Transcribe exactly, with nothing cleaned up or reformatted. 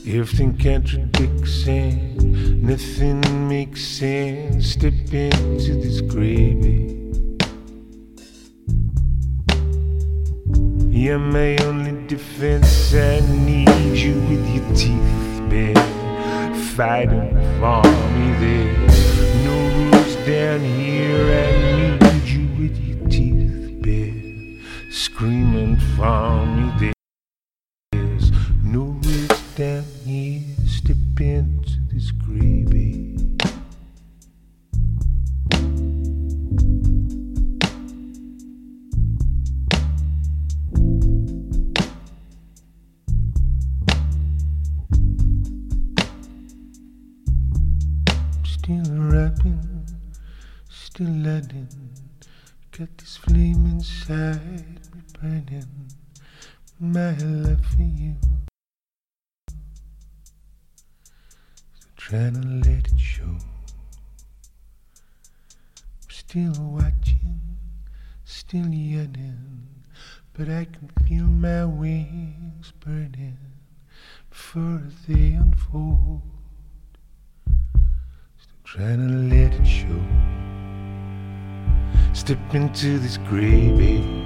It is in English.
Everything contradicts and nothing makes sense. Step into this gravy. You're my only defense. I need you with your teeth bare, fighting for me there. No rules down here. I need you with your teeth bare, screaming for me there. There's no rules down here. Step into this gravy. Still rapping, still letting, got this flame inside me burning, my love for you. Still trying to let it show. Still watching, still yearning, but I can feel my wings burning before they unfold. Trying to let it show. Step into this gravy.